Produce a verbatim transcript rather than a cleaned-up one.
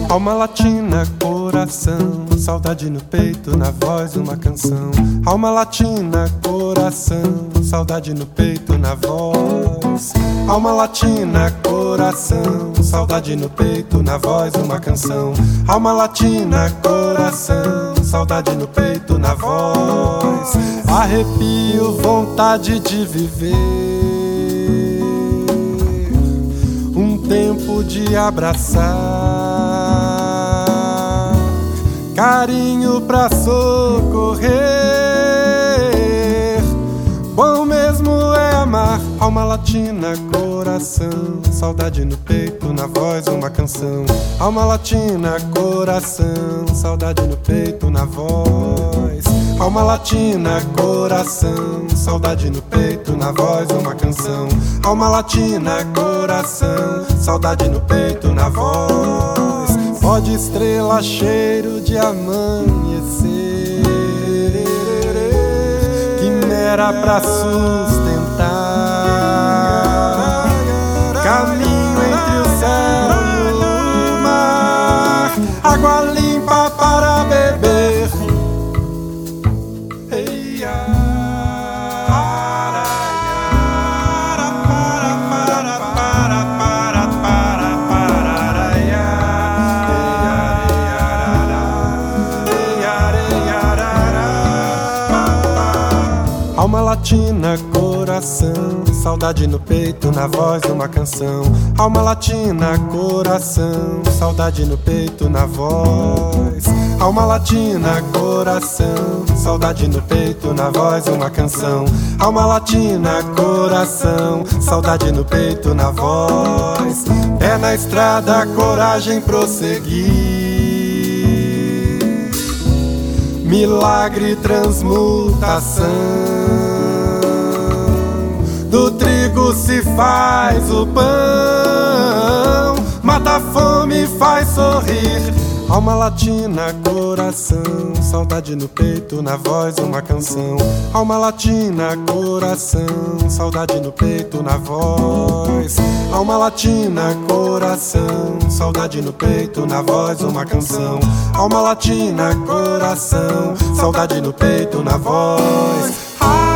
Alma latina, coração, saudade no peito, na voz uma canção. Alma latina, coração, saudade no peito, na voz. Alma latina, coração, saudade no peito, na voz uma canção. Alma latina, coração, saudade no peito, na voz. Arrepio, vontade de viver, um tempo de abraçar, carinho pra socorrer. Bom mesmo é amar. Alma latina, coração, saudade no peito, na voz uma canção. Alma latina, coração, saudade no peito, na voz. Alma latina, coração, saudade no peito, na voz uma canção. Alma latina, coração, saudade no peito, na voz. Pó de estrela, cheiro de amanhecer, quimera pra sustentar, caminho entre o céu e o mar, água limpa para beber. Alma latina, coração, saudade no peito, na voz uma canção. Alma latina, coração, saudade no peito, na voz. Alma latina, coração, saudade no peito, na voz uma canção. Alma latina, coração, saudade no peito, na voz. Pé na estrada, coragem prosseguir, milagre, transmutação. Do trigo se faz o pão, mata a fome e faz sorrir. Alma latina, coração, saudade no peito, na voz uma canção. Alma latina, coração, saudade no peito, na voz. Alma latina, coração, saudade no peito, na voz uma canção. Alma latina, coração, saudade no peito, na voz.